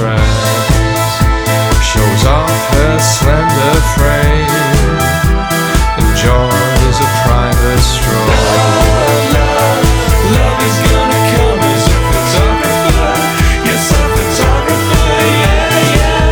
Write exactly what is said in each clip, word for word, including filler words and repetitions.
dress shows off her slender frame, enjoys a private stroll. Love, love, love is gonna come as a photographer. Yes, a photographer, yeah, yeah.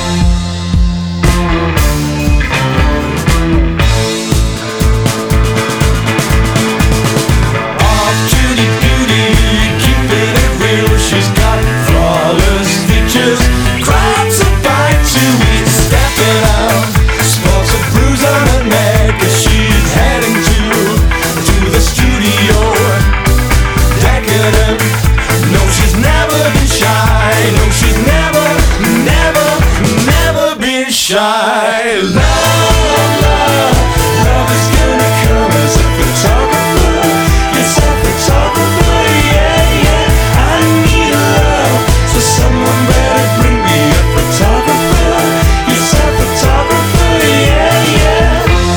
Off duty beauty, keeping it real. She's got flawless features, grabs a bite to eat, stepping out, sports a bruise on her neck as she's heading to to the studio. Decadent, no, she's never been shy. No, she's never, never, never been shy. Love, love, love is gonna come as a photographer. Yes, a photographer, yeah, yeah. I need love, so someone better bring me a photographer. Yes, a photographer, yeah, yeah.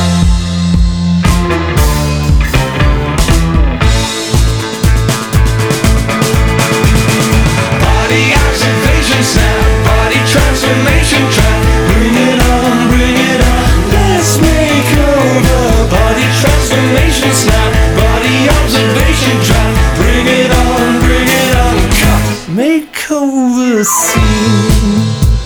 Body observation snap, body transformation trap. Bring it on, bring it on, let's make over. Body transformation snap, body observation trap. Bring it on, bring it on, cut. Make over scene,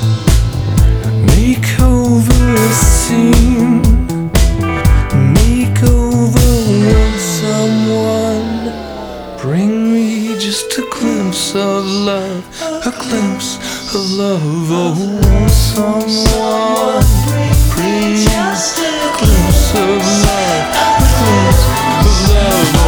make over scene, make over want someone. Bring me just a glimpse of love, a glimpse of love. Oh, want someone. Bring me just a glimpse of love, a glimpse of love.